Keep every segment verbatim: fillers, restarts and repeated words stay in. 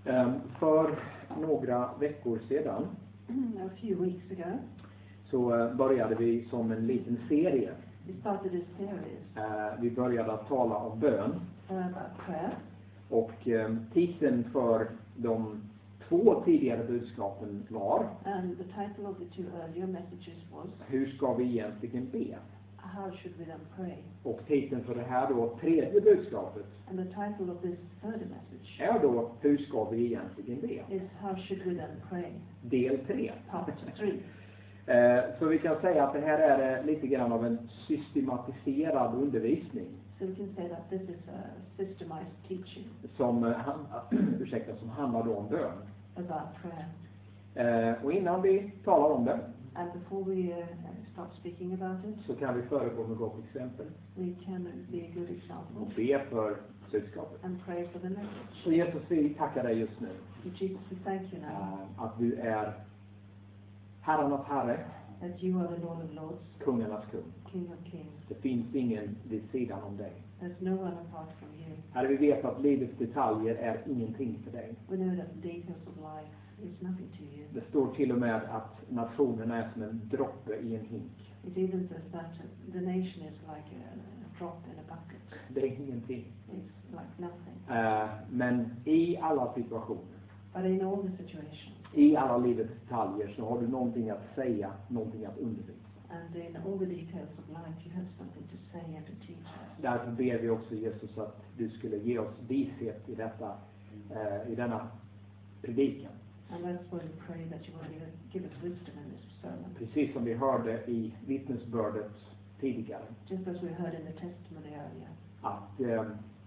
Um, för några veckor sedan A few weeks ago, så uh, började vi som en liten serie. we started a series Uh, vi började att tala om bön. uh, about prayer. Och um, titeln för de två tidigare budskapen var: And the title of the two earlier messages was, Hur ska vi egentligen be? How should we then pray? Och titeln för det här då, tredje budskapet, And the title of this third message är då: Hur ska vi egentligen be? is, How should we then pray? Del tre. Part three. Eh, så vi kan säga att det här är eh, lite grann av en systematiserad undervisning So we can say that this is a systemized teaching som, eh, han, ursäkta, som handlar då om bön. about prayer. Eh, och innan vi talar om det And before we uh, start speaking about it, så kan vi föregå med gott exempel we can be a good och example be för budskapet. and pray for the message. Så Jesus, vi tackar dig just nu Jesus, we thank you now eh, att du är herrarnas herre, that you are the Lord of Lords, kungarnas kung. King of Kings. Det finns ingen vid sidan om dig. There's no one apart from you. Herre, vi vet att livets detaljer är ingenting för dig. We know that the details of life is nothing to you. Det står till och med att nationen är som en droppe i en hink. It even says that the nation is like a, a drop in a bucket. Det är ingenting. It's like nothing. Eh, men i alla situationer, But in all the situations, i alla livets detaljer, så har du någonting att säga, någonting att undervisa. and in all the details of life, you have something to say and to teach us. Därför ber vi också, Jesus, att du skulle ge oss vishet i detta, eh, i denna predikan. And that's why we pray that you will give us wisdom in this sermon. Precis som vi hörde i vittnesbördet tidigare, Just as we heard in the testimony earlier, att eh,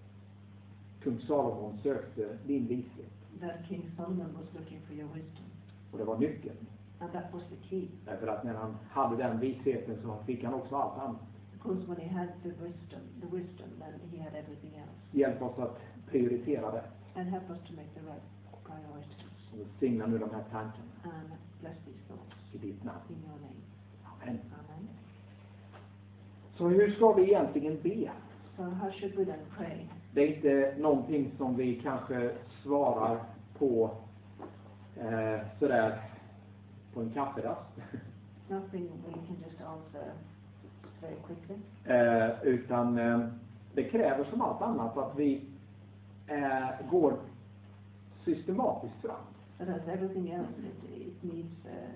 kung Salomon sökte din vishet. that King Solomon was looking for your wisdom. Och det var nyckeln. And that was the key. Därför att när han hade den visheten så fick han också allt annat. Because when he had the wisdom, the wisdom, then he had everything else. Hjälp oss att prioritera det. And help us to make the right priorities. Och signa nu de här tankarna And bless these thoughts i ditt namn. in your name. Amen. Amen. Så hur ska vi egentligen be? So how should we then pray? Det är inte någonting som vi kanske svarar på eh, sådär på en kafferast. Nothing we can just answer very quickly. Eh, utan eh, det kräver som allt annat att vi eh, går systematiskt fram. But as everything else, it, it needs a,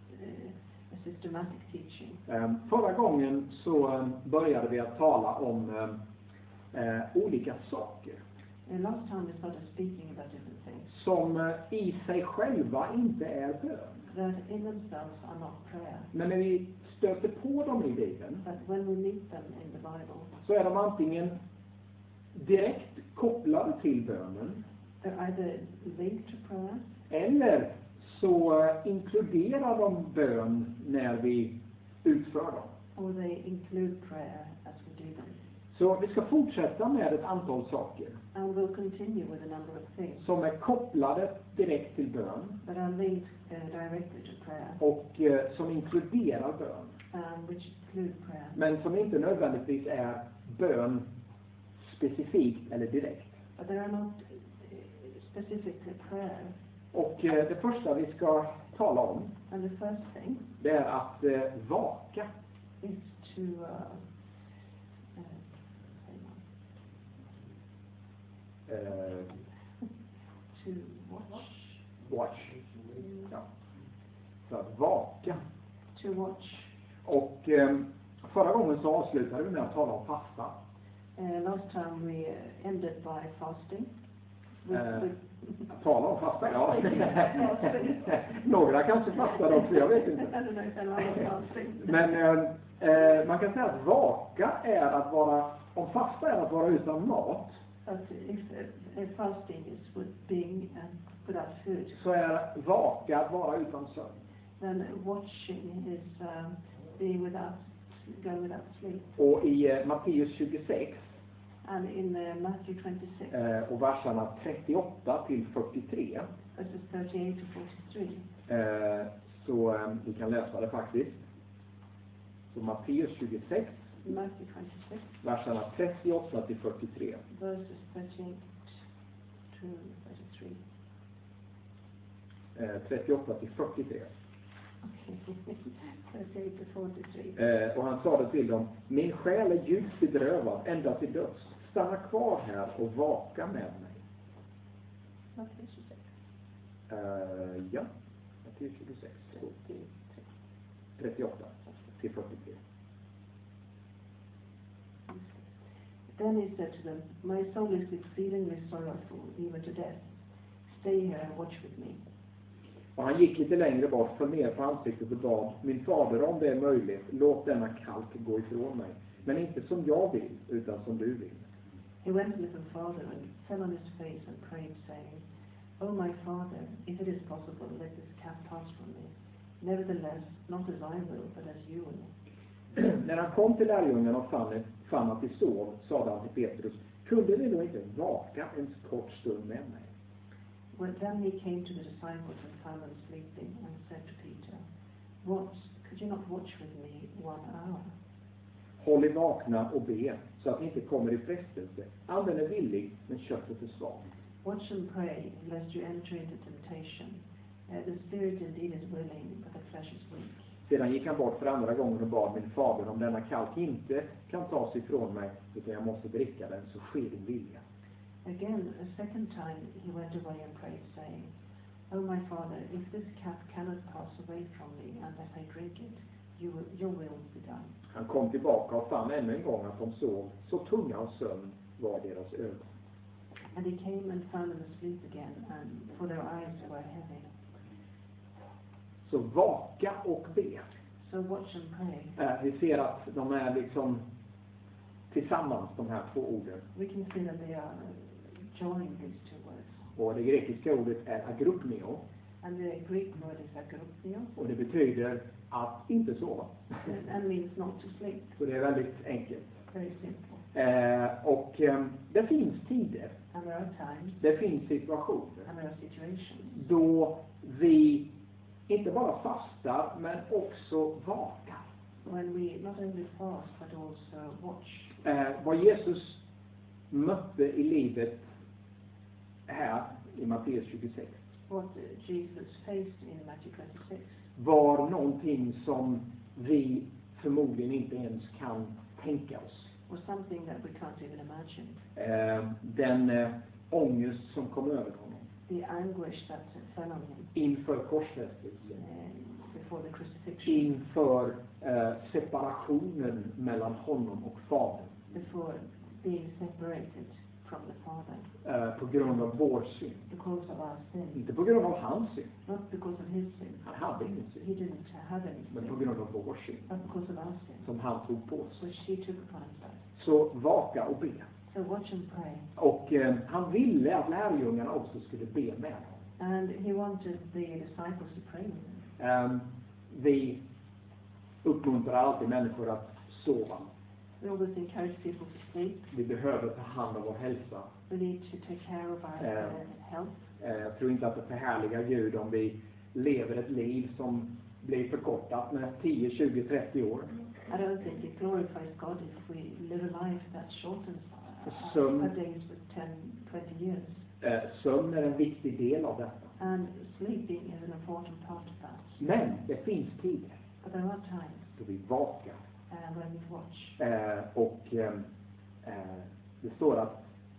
a systematic teaching. Eh, förra gången så eh, började vi att tala om eh, eh, olika saker And last time we started speaking about different things som eh, i sig själva inte är bön. that in themselves are not prayer. Men när vi stöter på dem i Bibeln But when we meet them in the Bible, så är de antingen direkt kopplade till bönen, they're either linked to prayer, eller så eh, inkluderar de bön när vi utför dem. or they include prayer as we do them. Så vi ska fortsätta med ett antal saker And we'll continue with a number of things som är kopplade direkt till bön that are linked uh, directly to prayer, och eh, som inkluderar bön, um, which include prayer, men som inte nödvändigtvis är bön specifikt eller direkt. but they are not uh, specifically prayer. Och eh, det första vi ska tala om, And the first thing det är att eh, vaka. is to uh, uh, hang on, Eh, to watch, watch. Ja. Så att vaka. to watch. Och eh, förra gången så avslutade vi med att tala om fasta. Uh, last time we uh, ended by fasting. With, Eh, with Tala om fasta, ja. Några kanske fastade också, jag vet I inte. don't know if I love fasting. Men eh, eh, man kan säga att vaka är att vara, om fasta är att vara utan mat, But if, uh, if fasting is with being uh, without food, så är vaka att vara utan sömn. then watching is um, being without, going without sleep. Och i eh, Matteus tjugosex And in uh, Matthew twenty-six, eh, och verserna trettioåtta till fyrtiotre, verses thirty-eight to forty-three, eh, så eh, vi kan läsa det faktiskt. Så Matteus tjugosex, Matthew twenty-six, verserna trettioåtta till fyrtiotre. verses thirty-eight to thirty-three. eh, trettioåtta till fyrtiotre. Okay. thirty-eight to forty-three. Eh, och han sade till dem: min själ är djupt bedrövad ända till döds. Stanna kvar här och vaka med mig. Matteus tjugosex. Eh, ja, Matteus tjugosex. trettioåtta till fyrtiotre. Then he said to them, my soul is exceedingly sorrowful, even to death. Stay here and watch with me. Och han gick lite längre bort, föll ner på ansiktet och bad: min fader, om det är möjligt, låt denna kalk gå ifrån mig. Men inte som jag vill, utan som du vill. He went a little farther and fell on his face and prayed, saying, O my Father, if it is possible, let this cup pass from me. Nevertheless, not as I will, but as you will. När han kom till lärjungarna och fann, fann att de sov, sade han till Petrus: kunde ni då inte vaka en kort stund med mig? Well, then he came to the disciples and found them sleeping, and said to Peter, What, could you not watch with me one hour? Håll er vakna och be, så att ni inte kommer i frestelse. Anden är villig, men köttet är svagt. Watch and pray, lest you enter into temptation. Uh, the spirit indeed is willing, but the flesh is weak. Sedan gick han bort för andra gången och bad min fader: om denna kalk inte kan tas ifrån mig, utan jag måste dricka den, så sker din vilja. Again, a second time he went away and prayed, saying, O my Father, if this cup cannot pass away from me unless I drink it, you will, your will be done. Han kom tillbaka och fann ännu en gång att de sov, så tunga och sömn var deras ögon. And he came and found them asleep again, and for their eyes were heavy. Så vaka och be. So watch and pray. Eh, vi ser att de är liksom tillsammans, de här två orden. We can see that they are joining these two words. Och det grekiska ordet är agrupneo. And the Greek word is agrupnio. Och det betyder att inte sova. and, and means not to sleep. Så det är väldigt enkelt. Very simple. Eh, och eh, det finns tider. And there are times. Det finns situationer. And there are situations. Då vi inte bara fastar, men också vakar. When we not only fast but also watch. Eh, vad Jesus mötte i livet här i Matteus tjugosex What Jesus faced in Matthew twenty-six var någonting som vi förmodligen inte ens kan tänka oss. was something that we can't even imagine. Eh, den eh, ångest som kom över honom The anguish that fell on him inför korsfästelsen, uh, before the crucifixion. inför eh, separationen mellan honom och Fadern. Before being separated from the Father. Eh, på grund av vår synd. Because of our sin. Inte på grund av hans synd. Not because of his sin. Han hade ingen synd. He didn't have any Men sin. på grund av vår synd. But because of our sin. Som han tog på sig. Which he took upon himself. Så vaka och be. So watch and pray. Och eh, han ville att lärjungarna också skulle be med honom. And he wanted the disciples to pray with him. Eh, vi uppmuntrar alltid människor att sova. We always encourage people to sleep. Vi behöver ta hand om vår hälsa. We need to take care of our Eh, uh, health. Eh, jag tror inte att det förhärligar Gud om vi lever ett liv som blir förkortat med tio, tjugo, trettio år. I don't think it glorifies God if we live a life that shortens our, Sömn. our days with ten, twenty years. Eh, sömn är en viktig del av detta. And sleeping is an important part of that. Men det finns tider But there are times då vi vakar. uh, when we watch. Eh, och eh, eh, det står att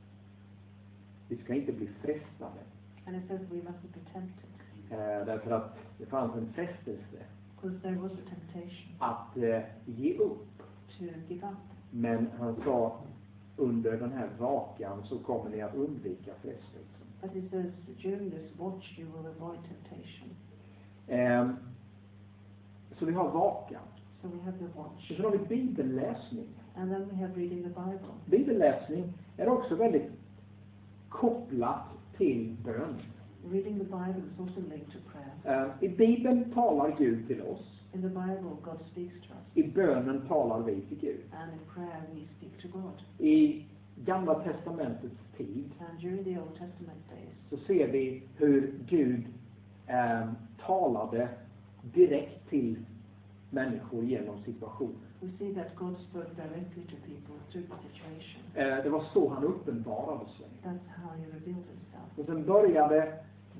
vi ska inte bli frestade. And it says we mustn't be tempted. Eh, därför att det fanns en frestelse Because there was a temptation att eh, ge upp. to give up. Men han sa, under den här vakan så kommer ni att undvika frestelsen. But it says during this watch you will avoid temptation. Eh, så vi har vakan. So we have the watch. Och så har vi bibelläsning. And then we have reading the Bible. Bibelläsning är också väldigt kopplat till bön. Reading the Bible is also linked to prayer. Eh, I Bibeln talar Gud till oss. In the Bible, God speaks to us. I bönen talar vi till Gud. And in prayer, we speak to God. I Gamla testamentets tid And during the Old Testament days, så ser vi hur Gud eh, talade direkt till människor genom situationen. we see that God spoke directly to people through the situation. Eh, det var så han uppenbarade sig. That's how he revealed himself. Och sen började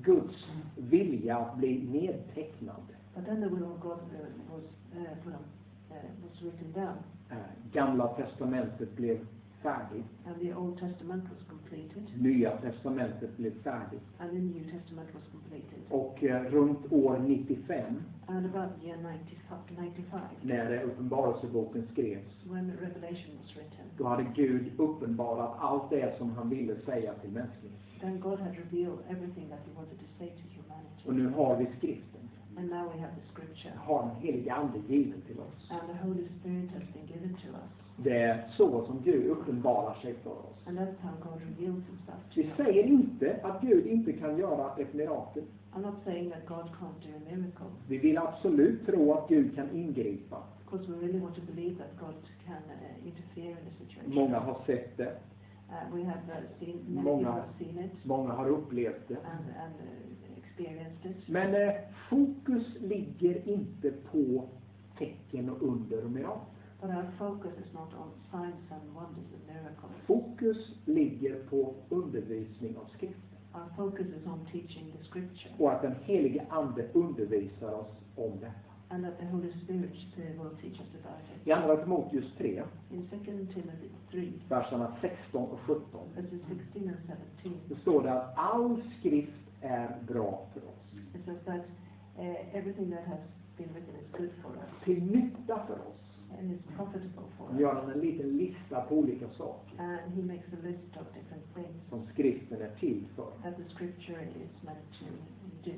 Guds vilja bli nedtecknad. But then the will of God uh, was uh, put on, uh, was written down, Eh, Gamla testamentet blev färdigt. and the Old Testament was completed, Nya testamentet blev färdigt. and the New Testament was completed. Och eh, runt år nittiofem, And about the year ninety-five, när eh, Uppenbarelseboken skrevs, when Revelation was written, då hade Gud uppenbarat allt det som han ville säga till mänskligheten. then God had revealed everything that he wanted to say to Och humanity. nu har vi skriften. And now we have the scripture, Har den helige ande given till oss. and the Holy Spirit has been given to us. Det är så som Gud uppenbarar sig för oss. And that's how God reveals himself to Vi us. säger inte att Gud inte kan göra ett mirakel. I'm not saying that God can't do a miracle, Vi vill absolut tro att Gud kan ingripa. because we really want to believe that God can uh, interfere in the situation. Många har sett det. Uh, we have uh, seen, many Många- people have seen it Många har upplevt det. and, and uh, experienced it. Men eh, fokus ligger inte på tecken och under och mirakel. But our focus is not on signs and wonders and miracles. Fokus ligger på undervisning av skriften. Our focus is on teaching the scripture, Och att den helige ande undervisar oss om detta. and that the Holy Spirit uh, will teach us about it. I andra Timoteus tre, In Second Timothy three, verserna sexton och sjutton, verses sixteen and seventeen, det står det att all skrift är bra för oss. it says that uh, everything that has been written is good for us Till nytta för oss. and is profitable for Han us. gör han en liten lista på olika saker And he makes a list of different things som skriften är till för. that the scripture is meant to do.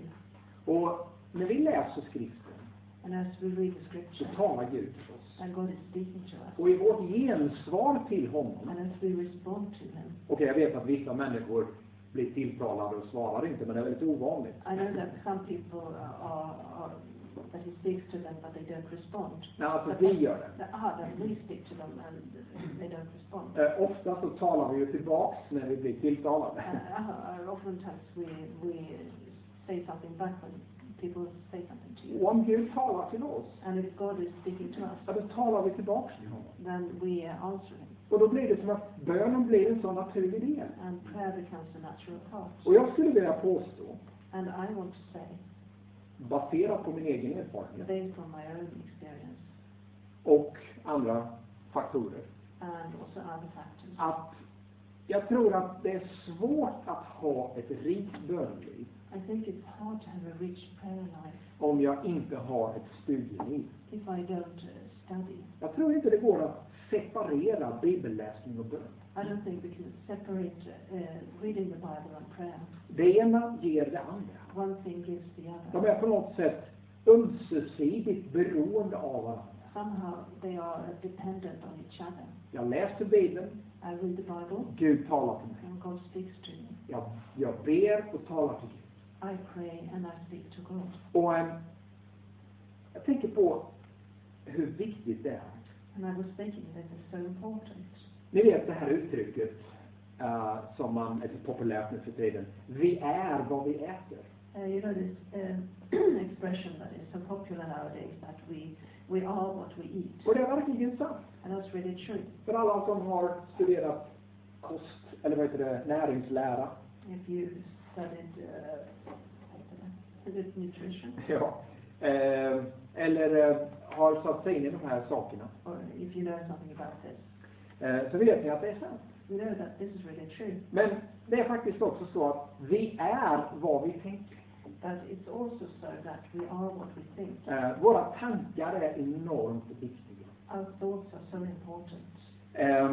Och när vi läser skriften And as we read the så scripture, talar Gud till oss. and God is speaking to us, Och i vårt gensvar till honom, and as we respond to him, okej jag vet att vissa människor blir tilltalade och svarar inte, men det är väldigt ovanligt. I know that some people are, are that he speaks to them but they don't respond. Nej, alltså But vi that- gör det. that- Ah, that we speak to them and they don't respond. Eh, ofta så talar vi ju tillbaks när vi blir tilltalade. Uh, uh, oftentimes we we say something back when people say something to you. Och om Gud talar till oss, And if God is speaking to ja, us, då talar vi tillbaks till honom. then we uh, answer him. Och då blir det som att bönen blir en sån naturlig del. And prayer becomes a natural part. Och jag skulle vilja påstå, And I want to say, baserat på min egen erfarenhet based on my own experience och andra faktorer, and also other factors, att jag tror att det är svårt att ha ett rikt böneliv I think it's hard to have a rich prayer life om jag inte har ett studieliv. if I don't uh, study. Jag tror inte det går att separera bibelläsning och bön. I don't think we can separate uh, reading the Bible and prayer. Det ena ger det andra. One thing gives the De other. är på något sätt ömsesidigt beroende av varandra. Somehow they are dependent on each other. Jag läser Bibeln, I read the Bible Gud talar till mig. and God speaks to me. Jag, jag ber och talar till Gud. I pray and I speak to God. Och äm, jag tänker på hur viktigt det är. And I was thinking this is so important. Ni vet det här uttrycket uh, som man är så populärt nu för tiden. Vi är vad vi äter. Uh, you know this uh, expression that is so popular nowadays that we we are what we eat. Och det är verkligen sant. And that's really true. För alla som har studerat kost, eller vad heter det, näringslära. If you studied uh, is it nutrition, Ja. Eh, eller eh, har satt sig in i de här sakerna. or if you know something about this, Eh, så vet ni att det är sant. you know that this is really true. Men det är faktiskt också så att vi är vad vi tänker. But it's also so that we are what we think. Eh, våra tankar är enormt viktiga. Our thoughts are so important. Eh,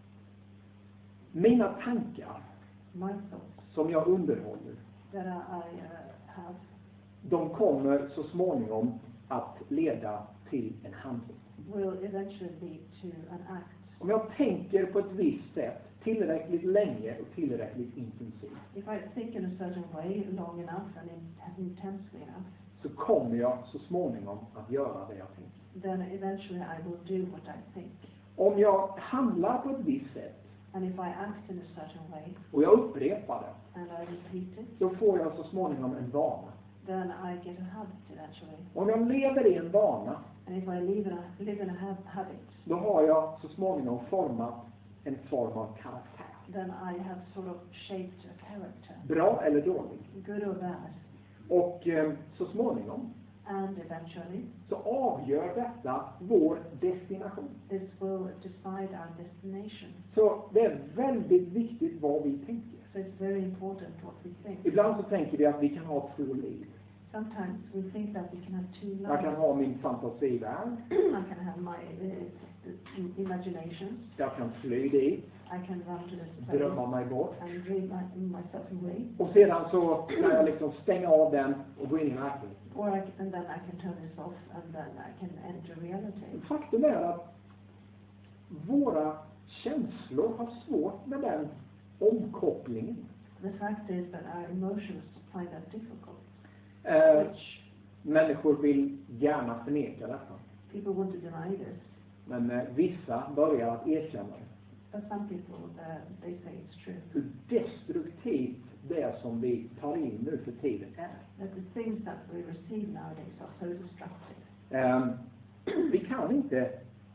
mina tankar My thoughts som jag underhåller, that I, I uh, have de kommer så småningom att leda till en handling. will eventually lead to an act. Om jag tänker på ett visst sätt tillräckligt länge och tillräckligt intensivt, If I think in a certain way long enough and in, intensely enough, så kommer jag så småningom att göra det jag tänker. then eventually I will do what I think. Om jag handlar på ett visst sätt And if I act in a certain way och jag upprepar det, and I repeat it, då får jag så småningom en vana. then I get a habit eventually. Om jag lever i en vana, And if I live in a, live in a ha- habit, då har jag så småningom format en form av karaktär. then I have sort of shaped a character. bra eller dålig. good or bad. Och eh, så småningom And eventually, så avgör detta vår destination. this will decide our destination. Så det är väldigt viktigt vad vi tänker. So it's very important what we think. Ibland så tänker vi att vi kan ha två liv. Sometimes we think that we can have two Jag kan lives. ha min fantasivärld. I can have my uh, imaginations. Jag kan fly dit, I can run to this place drömma mig bort. and dream my, myself away. Och sedan så kan jag liksom stänga av den och gå in i verkligheten. Or I can, and then I can turn this off and then I can enter reality. Faktum är att våra känslor har svårt med den omkopplingen. The fact is that our emotions find that difficult. Eh, Which människor vill gärna förneka detta. people want to deny this. Men eh, vissa börjar att erkänna det. But some people, uh, they say it's true. Hur destruktivt det som vi tar in nu för tiden är. That the things that we receive nowadays are so destructive. Eh, vi kan inte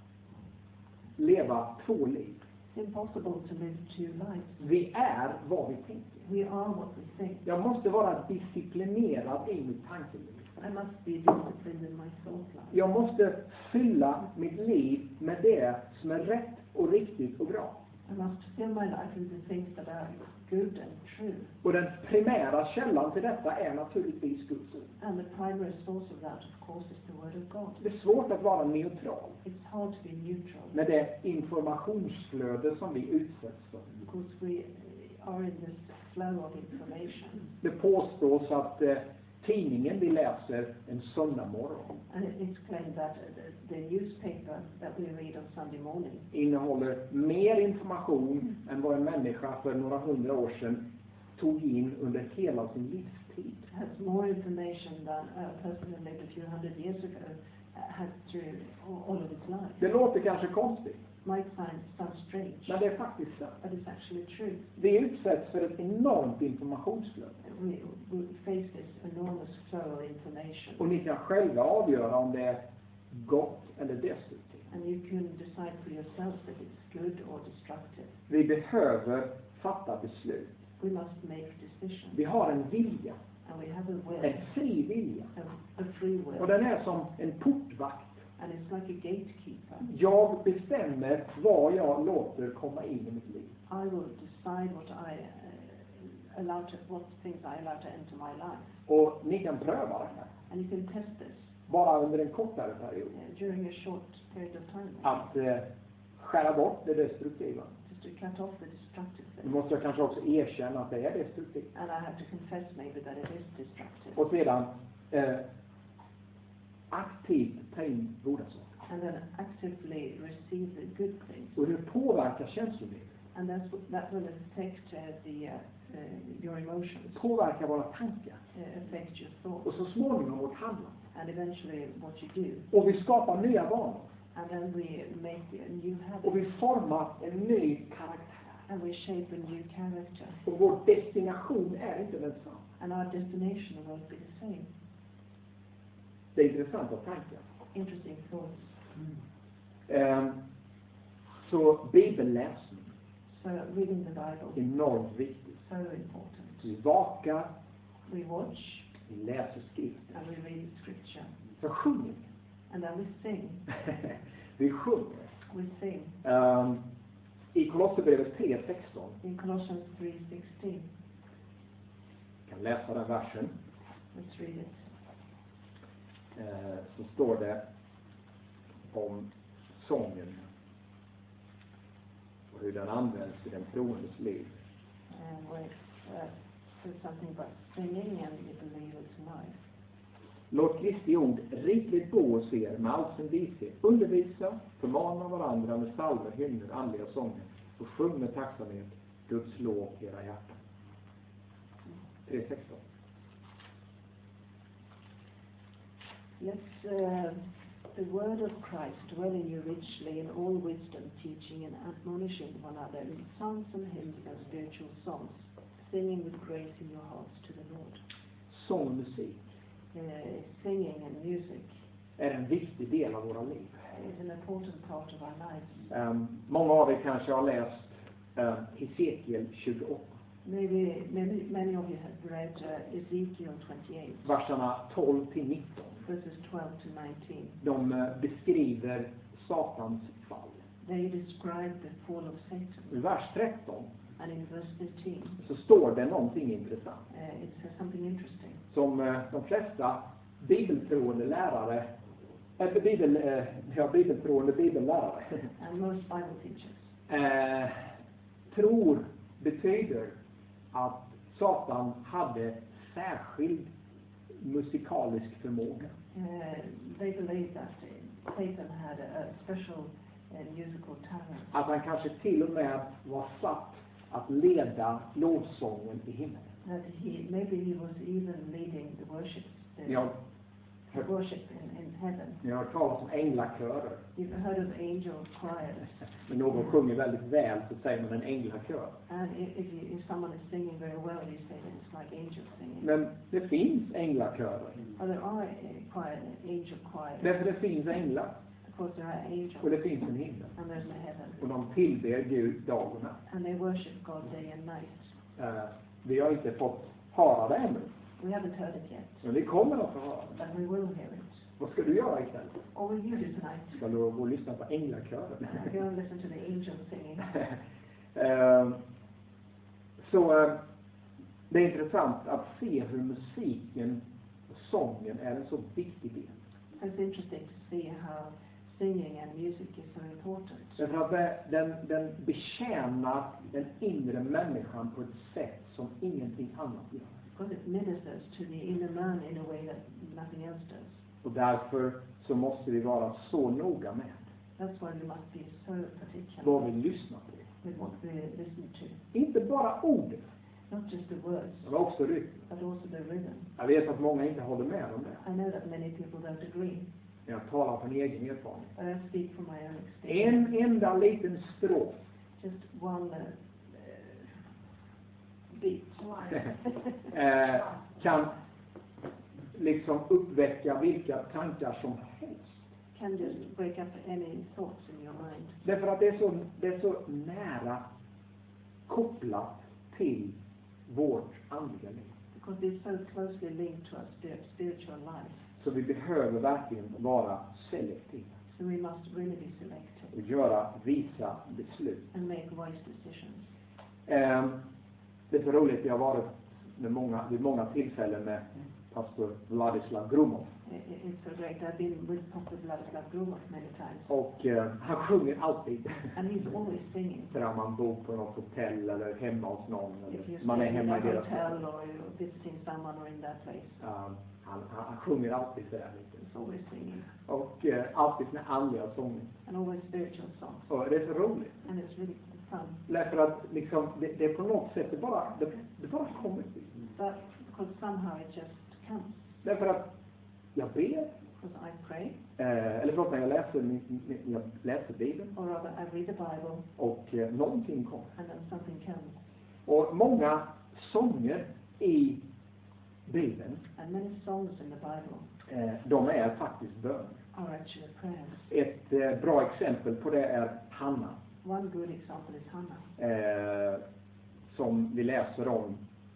leva två liv. It's impossible to live two lives. Vi är vad vi tänker. We are what we think. Jag måste vara disciplinerad i mitt tankeliv. I must be disciplined in my thought life. Jag måste fylla mitt liv med det som är rätt och riktigt och bra. I must fill my life with the things that are good and true. Och den primära källan till detta är naturligtvis Guds ord. And the primary source of that, of course, is the Word of God. Det är svårt att vara neutral It's hard to be neutral med det informationsflöde som vi utsätts för. because we are in this flow of information. Det påstås att eh, tidningen vi läser en söndag morgon And it, it's claimed that the, the newspaper that we read on Sunday morning innehåller mer information än vad en människa för några hundra år sedan tog in under hela sin livstid. has more information than a person who lived a few hundred years ago uh, had through all, all of its life. Det låter kanske konstigt, Might sound, sound strange, men det är faktiskt sant. but it's actually true. Vi utsätts för ett enormt informationsflöde. We, we face this enormous flow of information. Och ni kan själva avgöra om det är gott eller destruktivt. And you can decide for yourselves if it's good or destructive. Vi behöver fatta beslut. We must make decisions. Vi har en vilja, And we have a will, en fri vilja. a, a free Och will. den är som en portvakt. And it's like a gatekeeper. Jag bestämmer vad jag låter komma in i mitt liv. I will decide what I uh, allow to, what things I allow to enter my life. Och ni kan pröva det här. And you can test this Bara under en kortare period. uh, during a short period of time. Att eh, skära bort det destruktiva. Just to cut off the destructive Nu things. måste jag kanske också erkänna att det är destruktivt. And I have to confess maybe that it is destructive. Och sedan eh, aktivt ta in goda saker. And then actively receive the good things. Och det påverkar känslolivet. And that's what, that will affect uh, the, uh, uh, your emotions, Påverkar våra tankar. uh, affect your thoughts, Och så småningom vårt handlande. and eventually what you do. Och vi skapar nya vanor. And then we make a new habit, Och vi formar en ny karaktär. and we shape a new character. Och vår destination är inte densamma. And our destination won't be the same. Det är intressanta tankar. Interesting thoughts. Ehm, så bibelläsning So reading the Bible, är enormt viktigt. so important. Vi vakar, We watch vi läser skriften. and we read scripture. Så sjunger vi. And then we sing. Vi sjunger. We sing. Ehm, I Kolosserbrevet tre sexton, In Colossians three sixteen, jag kan läsa den versen, let's read it. eh, så står det om sången och hur den används i den troendes liv. And where it uh, says something about singing and the believer's life. Låt Kristi ord rikligt bo hos er med all sin vishet. Undervisa, förmana varandra med psalmer, hymner, andliga sånger och sjung med tacksamhet Guds lov i era hjärtan. tre sexton. Let uh, the word of Christ dwell in you richly in all wisdom, teaching and admonishing one another in songs and hymns and spiritual songs, singing with grace in your hearts to the Lord. Sång och musik Uh, singing and music är en viktig del av våra liv. is an important part of our lives. Um, många av er kanske har läst um, Hesekiel tjugoåtta. Maybe many, many of you have read uh, Ezekiel twenty-eight, verserna tolv till nitton. verses twelve to nineteen. De eh, beskriver Satans fall. They describe the fall of Satan. I vers tretton And in verse thirteen, så står det någonting intressant. uh, it says something interesting. Som eh, de flesta bibeltroende lärare, äh, bibel, eh, ja, bibeltroende bibellärare And most Bible teachers eh, tror betyder att Satan hade särskild musikalisk förmåga. uh, they believe that uh, Satan had a, a special uh, musical talent. Att han kanske till och med var satt att leda lovsången i himlen. That he maybe he was even leading the worship, the, Ja. the worship in, in heaven. Ni har hört talas om änglakörer. You've heard of angel choirs, När någon sjunger väldigt väl så säger man en änglakör. and if, if, you, if someone is singing very well, you say that it's like angels singing. Men det finns änglakörer. But there are uh, choir, angel choirs. Därför det finns änglar Of course, there are angels, och det finns en himmel. and there's a heaven, Och de tillber Gud dag och natt. and they worship God day and night. Eh, vi har inte fått höra det ännu. We haven't heard it yet, Men vi kommer att få höra det. but we will hear it. Vad ska du göra ikväll? Or will you do tonight? Ska du gå och lyssna på änglakören? Go and listen to the angels singing. Eh, så eh, det är intressant att se hur musiken och sången är en så viktig del. It's interesting to see how singing and music is so important. Därför att det, den, den betjänar den inre människan på ett sätt som ingenting annat gör. Because it ministers to the inner man in a way that nothing else does. Och därför så måste vi vara så noga med That's why we must be so particular vad vi lyssnar på. with what we listen to. Inte bara ordet, Not just the words, men också rytmen. but also the rhythm. Jag vet att många inte håller med om det. I know that many people don't agree, Jag talar från egen erfarenhet. but I speak from my own experience. En enda liten strof Just one uh, beat eh, kan liksom uppväcka vilka tankar som helst. can just break up any thoughts in your mind. Därför att det är så, det är så nära kopplat till vårt andliga liv. Because it's so closely linked to our spirit, spiritual life. Så vi behöver verkligen vara selektiva So we must really be selective och göra visa beslut. and make wise decisions. Eh, det är så roligt, jag har varit med många, vid många tillfällen med pastor Vladislav Gromov. I- i- It's so great. I've been with Pastor Vladislav Gromov many times. Och eh, han sjunger alltid. And he's always singing. Där man bor på något hotell eller hemma hos någon. If Eller you're man är staying in hemma a i deras hotel or you're visiting someone or in that place, Um, han, han, han sjunger alltid sådär lite. he's always singing. Och eh, alltid sina andliga sånger. And always spiritual songs. Och det är så roligt. And it's really fun. Därför att liksom, det, det är på något sätt, det bara, det, det bara kommer till. But because somehow it just comes. Därför att jag ber, Because I pray, eh, eller förlåt, när jag läser, min, min, jag läser Bibeln or rather I read the Bible, och eh, någonting kommer. and then something comes. Och många sånger i Bibeln, And many songs in the Bible eh, de är faktiskt bön. are actually prayers. Ett eh, bra exempel på det är Hanna. One good example is Hannah, Eh, som vi läser om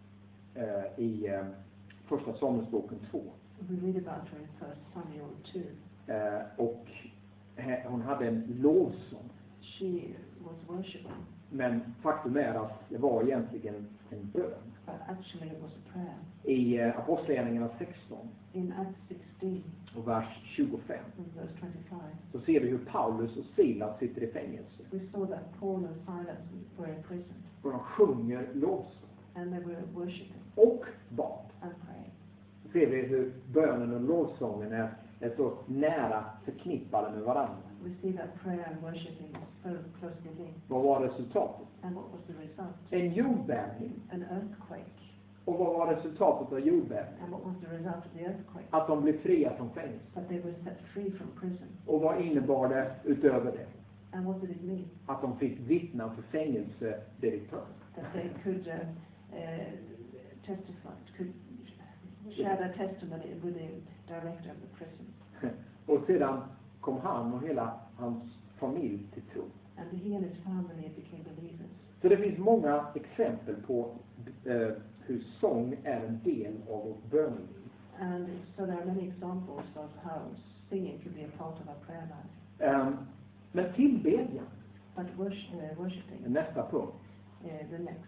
eh, i eh, första Samuelsboken två. we read about her in First Samuel two. Eh, och he, hon hade en lovsång. She was worshiping, Men faktum är att det var egentligen en bön. but actually it was a prayer. I eh, Apostlagärningarna sexton In Acts sixteen, och vers tjugofem in verse twenty-five, så ser vi hur Paulus och Silas sitter i fängelse. we saw that Paul and Silas were in prison, Och de sjunger lovsång and they were worshiping och bad. and praying. Så ser vi hur bönen och lovsången är, är så nära förknippade med varandra. We see that prayer and worshiping is so closely linked. Vad var resultatet? And what was the result? En jordbävning. An earthquake. Och vad var resultatet av jordbävningen? And what was the result of the earthquake? Att de blev fria från fängelse. That they were set free from prison. Och vad innebar det utöver det? And what did it mean? Att de fick vittna för fängelsedirektören. That they could uh, uh, testify, could share their testimony with the director of the prison. Och sedan kom han och hela hans familj till tro. And he and his family became believers. Så det finns många exempel på eh, hur sång är en del av vårt böneliv. And so there are many examples of how singing can be a part of our prayer life. Um, men tillbedjan, But worship, uh, worshiping, nästa punkt. uh, the next.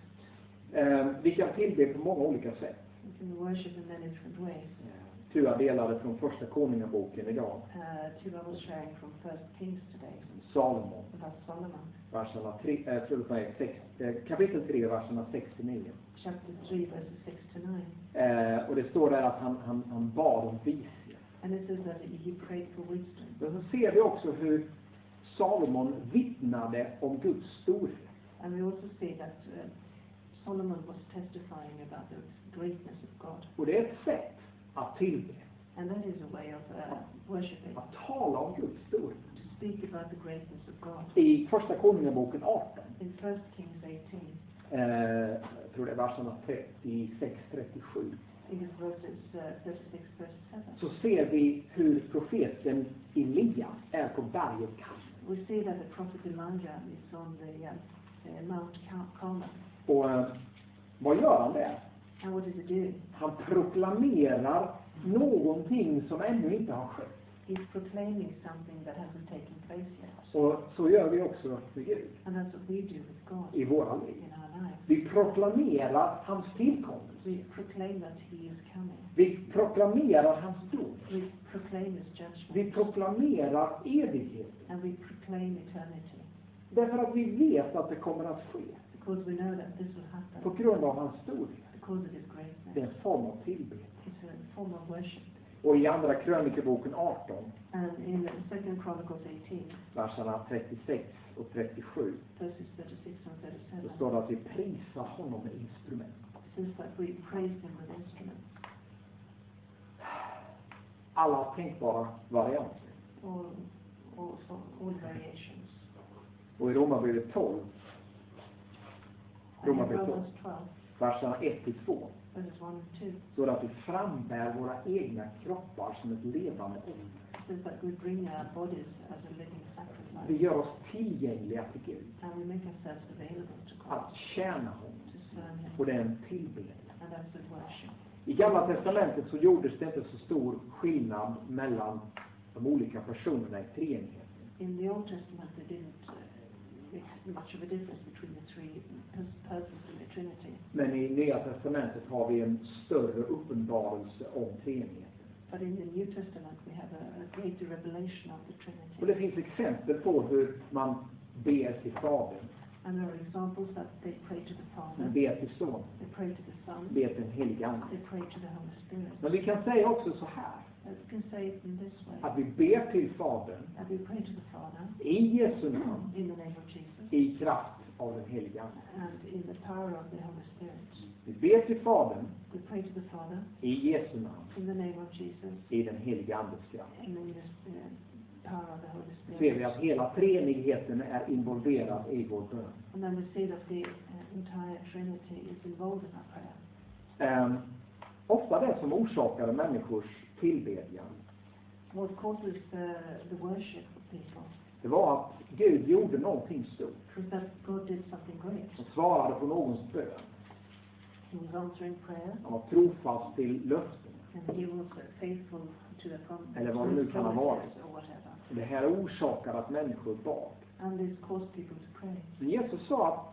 Um, vi kan tillbe på många olika sätt. We can worship in many different ways. Tua delade från första konungaboken idag. Uh, Tuva was sharing from First Kings today Salomon. about Solomon, Verserna tre, äh, förlåt mig, sex, äh, kapitel tre, verserna sex till nio. chapter three, verses six to nine. Eh, och det står där att han, han, han bad om vishet. And it says that he prayed for wisdom. Men så ser vi också hur Salomon vittnade om Guds storhet. And we also see that uh, Solomon was testifying about the greatness of God. Och det är ett sätt att tillbe. And that is a way of uh, worshiping, Att tala om Guds storhet. to speak about the greatness of God. I första konungaboken arton. In First Kings eighteen, Eh, jag tror det är verserna trettiosex trettiosju. I think it's verses uh, thirty-six, thirty-seven, Så ser vi hur profeten Elia är på berget Karmel. we see that the prophet Elijah is on the uh, uh, Mount Car- Carmel. Och eh, vad gör han där? And what is he doing? Han proklamerar någonting som ännu inte har skett. He's proclaiming something that hasn't taken place yet. Och så gör vi också med Gud And that's what we do with God i våra liv. in our lives. Vi proklamerar hans tillkomst. We proclaim that he is coming. Vi proklamerar hans dom. We proclaim his judgment. Vi proklamerar evigheten. And we proclaim eternity. Därför att vi vet att det kommer att ske. Because we know that this will På happen. grund av hans storhet. Because of his Det är greatness. en form av tillbedjan. It's a form of worship. Och i andra krönikeboken arton, And in Second Chronicles eighteen, verserna trettiosex och trettiosju, verses thirty-six and så thirty-seven, står det att vi prisar honom med instrument. it says that we praise him with instruments. Alla tänkbara varianter. All, all, so- all variations. Och i Romarbrevet tolv, And in Romarbrevet tolv, Romans twelve, verserna ett till två, verses one and two, står det att vi frambär våra egna kroppar som ett levande offer. it says that we bring our bodies as a living Vi sacrifice. gör oss tillgängliga till Gud. And we make ourselves available to God, Att tjäna honom. to serve him. Och det är en tillbedjan. And that's a worship. I Gamla testamentet så gjordes det inte så stor skillnad mellan de olika personerna i treenigheten. In the Old Testament, there didn't uh, make much of a difference between the three pers- persons in the Trinity. Men i Nya testamentet har vi en större uppenbarelse om treenigheten. But in the New Testament, we have a, a greater revelation of the Och det Trinity. finns exempel på hur man ber till Fadern, And there are examples that they pray to the man Father, ber till Son, they pray to the Son, ber till den helige Ande. they pray to the Holy Spirit. Men vi kan säga också så här, And we can say it in this way, att vi ber till Fadern that we pray to the Father i Jesu namn, in the name of Jesus i kraft av den helige Ande. and in the power of the Holy Spirit. Vi ber till Fadern We pray to the Father i Jesu namn, in the name of Jesus i den helige Andes kraft. and in the uh, power of the Holy Ser vi Spirit. att hela treenigheten är involverad i vår bön. And then we see that the uh, entire Trinity is involved in our prayer. Um, ofta det som orsakade människors tillbedjan, What causes the, the worship of people det var att Gud gjorde någonting stort. is that God did something great. Han svarade på någons bön. He was answering prayer, Han var trofast till löften. and he was faithful to the prom- Eller vad to det nu his kan ha promises varit. or whatever. Det här orsakade att människor bad. And this caused people to pray. Men Jesus sa att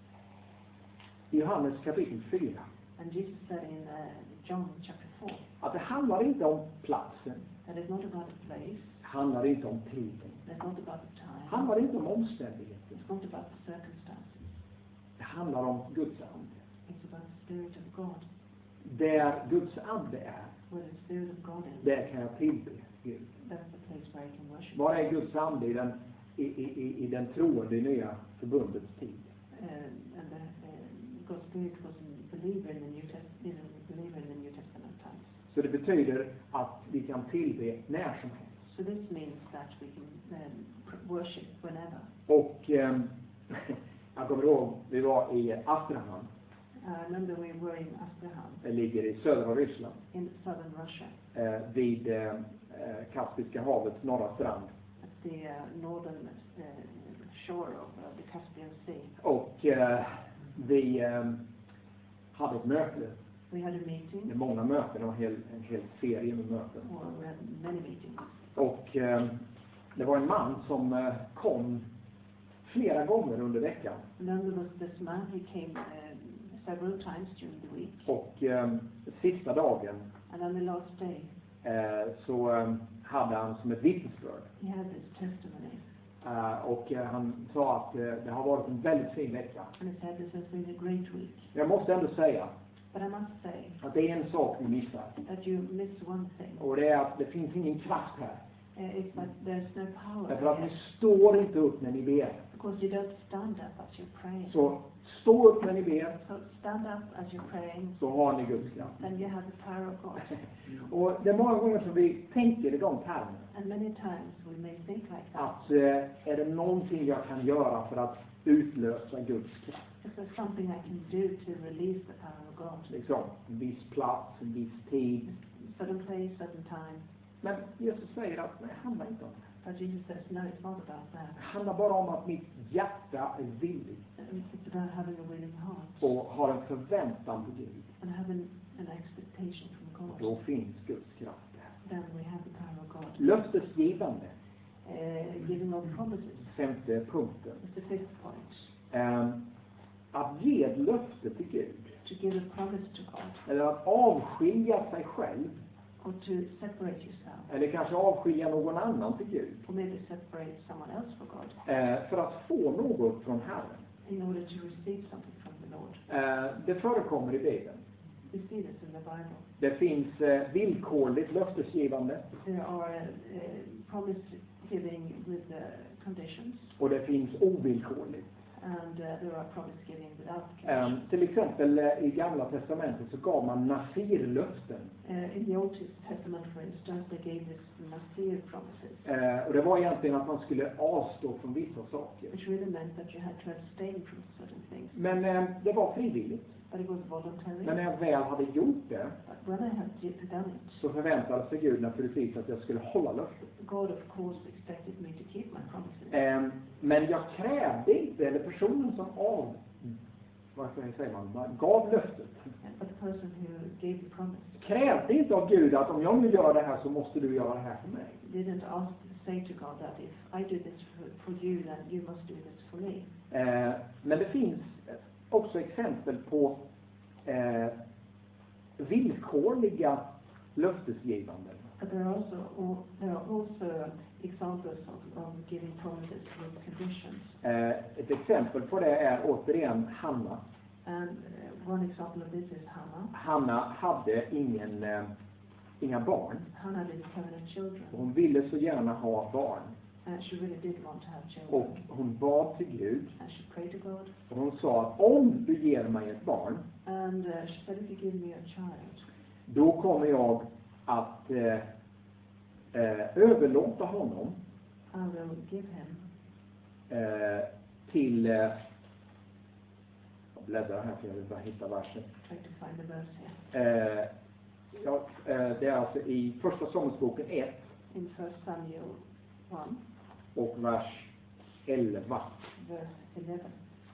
i Johannes kapitel fyra, And Jesus said in uh, John chapter four, att det handlar inte om platsen, that it's not about the place, det handlar inte om tiden, it's not about the det time, handlar inte om omständigheter, it's not about the circumstances, det handlar om Guds ande. it's about the Spirit of God. Där Guds ande är, Where the Spirit of God is, där kan jag tillbe Gud. that's the place where I can worship. Var är Guds ande i den, i, i, i, i den troende i nya förbundets tid? Uh, and the, uh, God's Spirit was a believer in the New Testament, a believer in the New Testament times. Så det betyder att vi kan tillbe när som helst. So this means that we can um, pr- worship whenever. Och eh, jag kommer ihåg, vi var i Astrahan, I remember we were in Astrahan, det ligger i södra Ryssland, in southern Russia, eh, vid eh, Kaspiska havets norra strand. at the uh, northern uh, shore of uh, the Caspian Sea. Och eh, vi eh, hade ett möte. We had a Det meeting, är många möten och en hel, en hel serie med möten. or we had many meetings. Och eh, det var en man som eh, kom flera gånger under veckan. And then there was this man, he came uh, several times during the week. Och eh, sista dagen And on the last day, eh, så eh, hade han som ett vittnesbörd. he had this testimony. Eh, och eh, han sa att eh, det har varit en väldigt fin vecka. And he said, this has been a great week. Jag måste ändå säga But I must say att det är en sak ni missar. that you miss one thing. Och det är att det finns ingen kraft här. Uh, it's that there's no power Därför att ni here. står inte upp när ni ber. Because you don't stand up as you're praying. Så stå upp när ni ber, So stand up as you're praying, så har ni Guds kraft. then you have the power of God. Och det är många gånger som vi tänker i de termerna. And many times we may think like that. Att eh, är det någonting jag kan göra för att utlösa Guds kraft? Is there something I can do to release the power of God? Liksom, en viss plats, en viss tid. Certain place, certain time. Men Jesus säger att nej, det handlar inte om det. But Jesus says, no, it's not about that. Det handlar bara om att mitt hjärta är villigt It's about having a willing heart och har en förväntan på Gud. and having an expectation from God. Då finns Guds kraft där. Then we have the power of God. Löftesgivande, Uh, giving of promises femte punkten. is the fifth point. Ehm, att ge ett löfte till Gud, To give a promise to God, eller att avskilja sig själv, or to separate yourself, eller kanske avskilja någon annan till Gud, or maybe separate someone else for God, eh, för att få något från Herren. in order to receive something from the Lord. Eh, det förekommer i Bibeln. We see this in the Bible. Det finns eh, villkorligt löftesgivande, There are uh, promise giving with uh, conditions, och det finns ovillkorligt. and uh, there are promise giving without Eh, conditions. till exempel eh, i Gamla Testamentet så gav man nasirlöften. Uh, in the Old Testament, for instance, they gave this Nasir promises, Eh, och det var egentligen att man skulle avstå från vissa saker. which really meant that you had to abstain from certain things. Men eh, det var frivilligt. But it was voluntary. Men när jag väl hade gjort det, But when I had d- done it, så förväntade sig Gud naturligtvis att jag skulle hålla löftet. God, of course, expected me to keep my promises. Eh, men jag krävde inte, eller personen som av, vad säger man, man gav löftet, But the person who gave the promise krävde inte av Gud att om jag nu gör det här så måste du göra det här för mig. didn't ask, say to God that if I do this for, for you, then you must do this for me. Eh, men det finns också exempel på eh, villkorliga löftesgivanden. But there are also or, there are also examples of, of giving promises with conditions. Eh, ett exempel på det är återigen Hanna. And uh, one example of this is Hannah. Hanna hade ingen, eh, inga barn. Hannah didn't have any children, Och hon ville så gärna ha barn. and she really did want to have Och children. hon bad till Gud. And she prayed to God, Och hon sa att om du ger mig ett barn, and uh, she said, if you give me a child, då kommer jag att eh, eh, överlåta honom I will give him. eh, till, eh, jag bläddrar här för jag vill bara hitta versen. Try to find the verse here. Eh, ja, eh, det är alltså i första Samuelsboken ett In First Samuel one, och vers elva. verse eleven.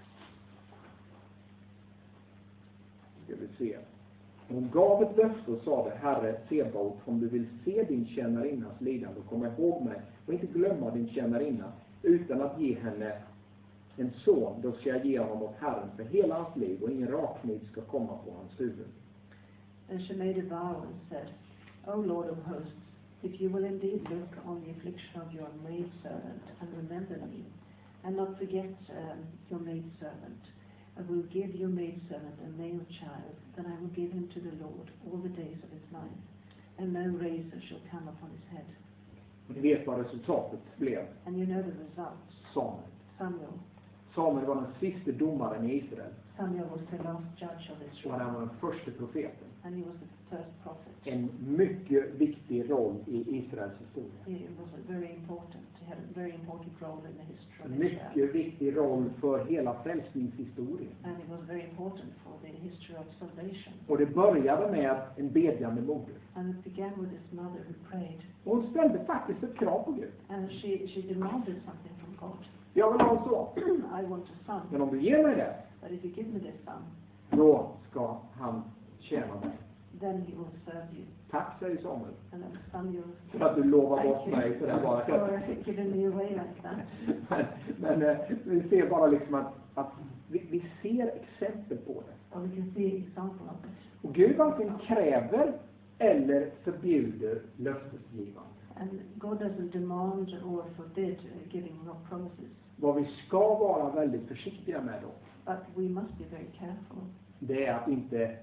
Ska vi se. Hon gav ett löfte och sade, Herre Sebaot, om du vill se din tjänarinnas lidande och komma ihåg mig och inte glömma din tjänarinna utan att ge henne en son, då ska jag ge honom åt Herren för hela hans liv och ingen rakkniv ska komma på hans huvud. And she made a vow and said, O Lord of hosts, if you will indeed look on the affliction of your maidservant and remember me, and not forget um, your maidservant, I will give your maidservant a male child, then I will give him to the Lord all the days of his life, and no razor shall come upon his head. Och ni vet vad resultatet blev. And you know the result. Samuel. Samuel. Samuel var den sista domaren i Israel. Samuel was the last judge of Och Israel, han var den första profeten. and he was the first prophet. En mycket viktig roll i Israels historia. He was a very important, he had a very important role in the history of En Israel. mycket viktig roll för hela frälsningshistorien. And it was very important for the history of salvation. Och det började med en bedjande moder. And it began with his mother who prayed. Och hon ställde faktiskt ett krav på Gud. And she, she demanded something from God. Jag vill ha en son. I want a son, Men om du ger mig det, but if you give me this son, då ska han tjäna dig. then he will serve you. Tack, säger Samuel, And then Samuel, för att du lovar thank bort you mig för det bara. for giving me away like that. men men eh, vi ser bara liksom att, att vi, vi ser exempel på det. Or we can see an example of it. Och Gud varken kräver eller förbjuder löftesgivande. And God doesn't demand or forbid uh, giving of promises. Vad vi ska vara väldigt försiktiga med då, But we must be very careful. det är att inte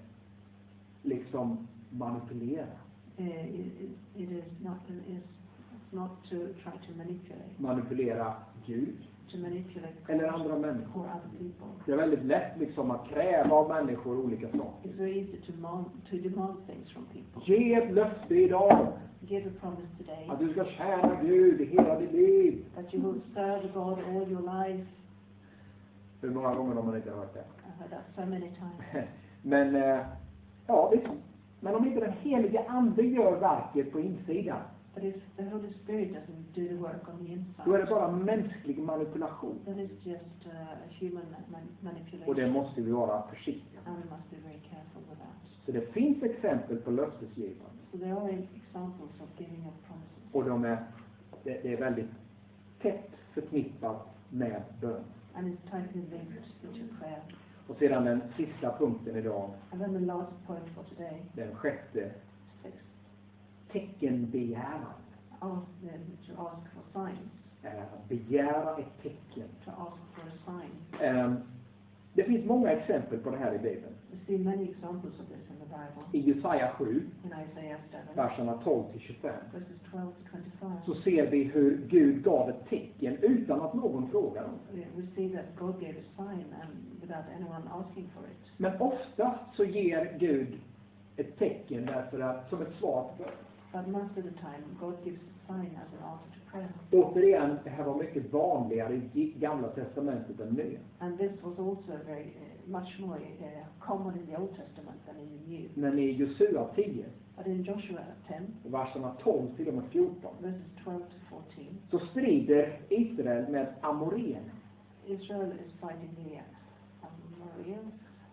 liksom manipulera. Uh, it, it, it is not it is not to try to manipulate, Manipulera Gud to manipulate eller andra människor. or other people. Det är väldigt lätt liksom att kräva av människor olika saker. It's very easy to demand to demand things from people. Ge ett löfte idag Give a promise today att du ska tjäna Gud i hela ditt liv. that you will serve God all your life. Hur många gånger har man inte hört det? I've heard that so many times. Men, eh, ja, liksom. Men om inte den helige ande gör verket på insidan, But if the Holy Spirit doesn't do the work on the då är det inside, bara mänsklig manipulation. then it's just uh, a human man- manipulation. Och det måste vi vara försiktiga med. And we must be very careful with that. Så det finns exempel på löftesgivande. So there are examples of giving of promises. Och de är, det, det är väldigt tätt förknippat med bön. And it's tightly linked to prayer. Och sedan den sista punkten idag, And then the last point for today, den sjätte, six, teckenbegäran. ask them to ask for signs, Eh, begära ett tecken. to ask for a sign. Eh, det finns många exempel på det här i Bibeln. We see many examples of this in the Bible. I Jesaja sju, In Isaiah seven, verserna tolv till tjugofem, verses twelve to twenty-five, så ser vi hur Gud gav ett tecken utan att någon frågade om det. we, we see that God gave a sign and without anyone asking for it. Men ofta så ger Gud ett tecken därför att, som ett svar på bön. But most of the time, God gives a sign as an answer to prayer. Återigen, det här var mycket vanligare i Gamla testamentet än Nya. And this was also very uh, much more uh, common in the Old Testament than in the New. Men i Josua tio, But in Joshua ten, verserna tolv till och med fjorton, verses twelve to fourteen, så strider Israel med Amorén. Israel is fighting the Amorites.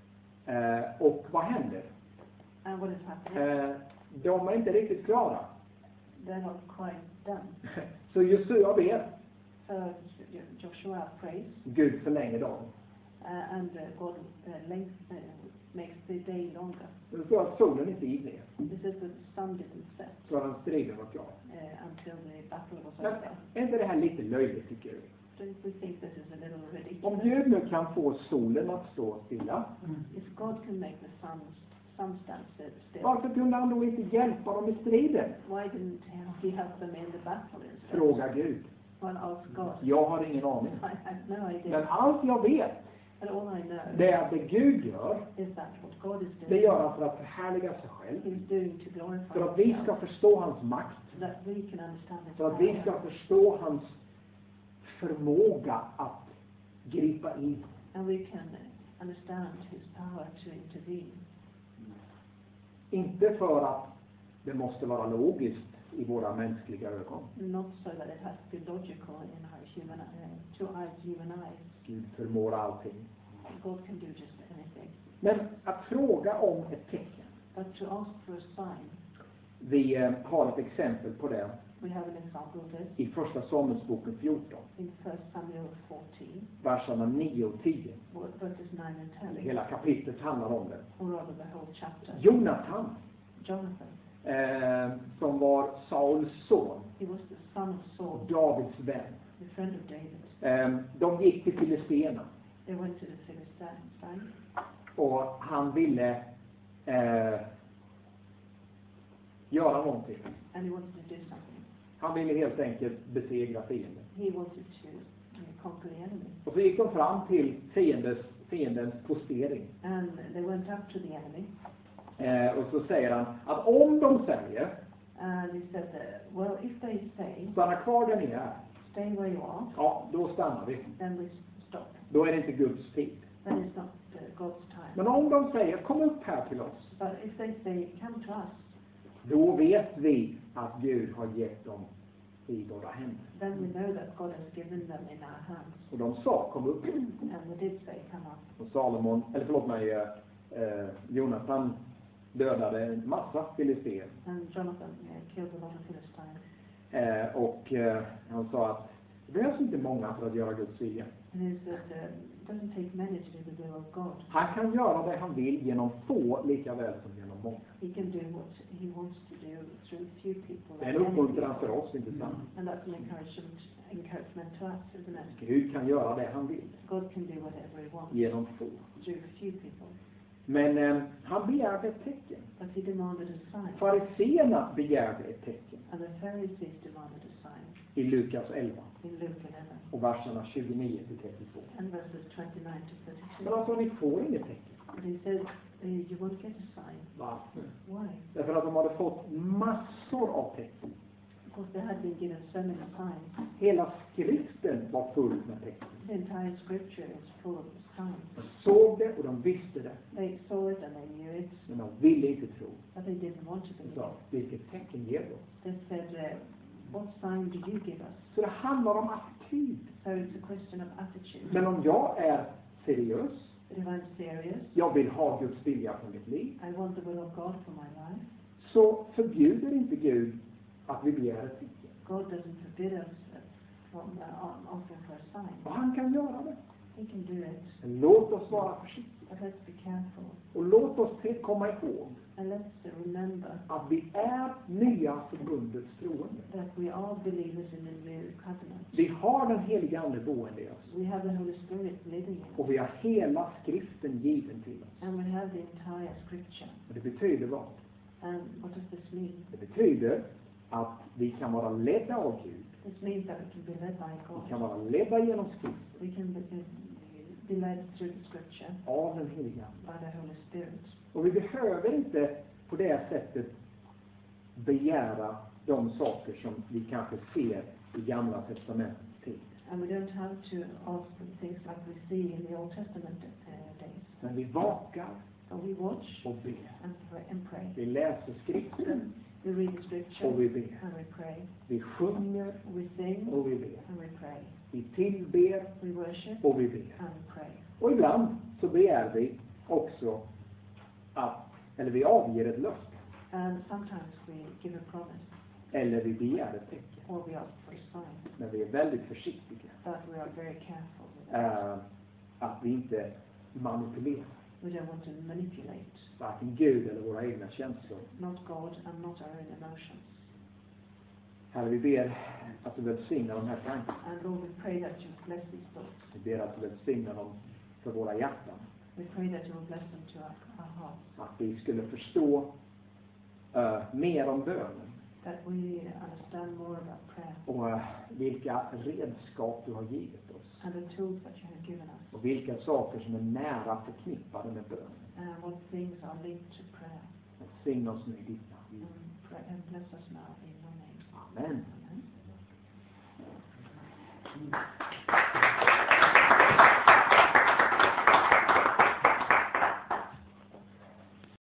Eh, och vad händer? And what is happening? Eh, de är inte riktigt klara. They're not quite done. Så Josua ber, So Joshua prays, Gud förlänger dagen. uh, and uh, God uh, length, uh, makes the day longer. Det står att solen inte gick ner, This is that the sun didn't set så att striden var klar. uh, until the battle was Men over. är inte det här lite löjligt, tycker du? Don't we think this is a little Om ridiculous? Gud nu kan få solen att stå stilla, If God can make the sun, sun stand still, still, varför kunde han då inte hjälpa dem i striden? why didn't he help them in the battle instead? Fråga Gud. Well, ask God. Jag har ingen aning. I have no idea. Men allt jag vet, But all I know det är att det Gud gör, is that what God is det doing, gör han för att förhärliga sig själv. He's doing to glorify För att vi ska Himself, förstå hans makt. so that we can understand His För att vi power, ska förstå hans förmåga att gripa in. and we can understand His power to intervene. Inte för att det måste vara logiskt i våra mänskliga ögon. Not so that it has to be logical in our human, uh, to our human eyes. Gud förmår allting. God can do just anything. Men att fråga om ett tecken. But to ask for a sign, Vi eh, har ett exempel på det we have an example of this i första Samuelsboken fjorton. in First Samuel fourteen, Verserna nio och tio. verses nine and ten, Hela kapitlet handlar om det. or rather the whole chapter. Jonathan, Jonathan, eh, som var Sauls son, he was the son of Saul, Davids vän. the friend of David. Eh, de gick till Filisterna They went to the Philistines, och han ville eh, göra någonting. and he wanted to do something. Han ville helt enkelt besegra fienden. He wanted to uh, conquer the enemy. Och så gick de fram till fiendens, fiendens postering. And they went up to the enemy, Eh, och så säger han att om de säger, and he said, uh, well, if they say, stanna kvar där ni är, stay where you are, ja, då stannar vi. then we stop. Då är det inte Guds tid. Then it's not uh, God's time. Men om de säger, kom upp här till oss, But if they say, come to us, då vet vi att Gud har gett dem i våra händer. then we know that God has given them in our hands. Och de sa, kom upp. And we did say, come up. Och Salomon, eller förlåt mig, eh, eh, Jonathan dödade en massa filister. And Jonathan uh, killed a lot of Philistines. Eh, och eh, han sa att det behövs inte många för att göra Guds vilja. And he said uh, it doesn't take many to do the will of God. Han kan göra det han vill genom få lika väl som genom många. He can do what he wants to do through few people. Det är like en many uppmuntran people. för oss, inte sant? And that's an encouragement, encouragement to us, isn't it? Gud kan göra det han vill God can do whatever he wants genom få. through few people. Men eh, han begärde ett tecken. But he demanded a sign. Fariséerna begärde ett tecken And the Pharisees demanded a sign i Lukas elva in Luke eleven. och verserna tjugonio till trettiotvå. And verses twenty-nine to Men thirty-two. alltså, ni får inget tecken. But he said, uh, you won't get a sign. Varför? Why? Därför att de hade fått massor av tecken. Because they had been given so many signs. Hela skriften var full med tecken. The entire scripture is full of signs. De såg det och de visste det. They saw it and they knew it, Men de ville inte tro. but they didn't want to De believe. sa, vilket tecken ger du? They said, uh, what sign do you give us? Så det handlar om attityd. So it's a question of attitude. Men om jag är seriös, But if I'm serious, jag vill ha Guds vilja för mitt liv, I want the will of God for my life, så förbjuder inte Gud att vi begär ett tecken. God doesn't forbid us uh, from uh, asking for a sign. Och han kan göra det. He can do it, Men låt oss vara försiktiga. but let's be careful. Och låt oss te- komma ihåg And let's remember att vi är nya förbundets troende. that we are believers in the new covenant. Vi har den heliga Ande boende i oss. We have the Holy Spirit living in us. Och vi har hela skriften given till oss. And we have the entire scripture. Och det betyder vad? And what does this mean? Det betyder att vi kan vara ledda av Gud. This means that we can be led by Vi kan God. vara ledda genom skriften We can be, be led through the scripture av den heliga Ande. by the Holy Spirit. Och vi behöver inte på det sättet begära de saker som vi kanske ser i Gamla testamentets tid. And we don't have to ask for things like we see in the Old Testament uh, days. Men vi vakar So we watch och ber. and pray. And pray. Vi läser skriften We read the scripture och vi ber. and we pray. Vi sjunger We sing och vi ber. and we pray. Vi tillber We worship och vi ber. and we pray. Och ibland så begär vi också att, eller vi avger ett löfte. And sometimes we give a promise Eller vi begär ett tecken. or we ask for a sign. Men vi är väldigt försiktiga. But we are very careful with it. Uh, att vi inte manipulerar. We don't want to manipulate, Varken Gud eller våra egna känslor. not God and not our own emotions. Herre, vi ber att du välsignar de här tankarna. And Lord, we pray that you bless these thoughts. Vi ber att du välsignar dem för våra hjärtan. We pray that you will bless them to our, our hearts. Att vi skulle förstå uh, mer om bönen. That we understand more about prayer Och uh, vilka redskap du har givit oss. and the tools that you have given us. Och vilka saker som är nära förknippade med bönen. And what things are linked to prayer. Välsigna oss med ditt namn. And, pray, and bless us now in your name. Amen. Amen.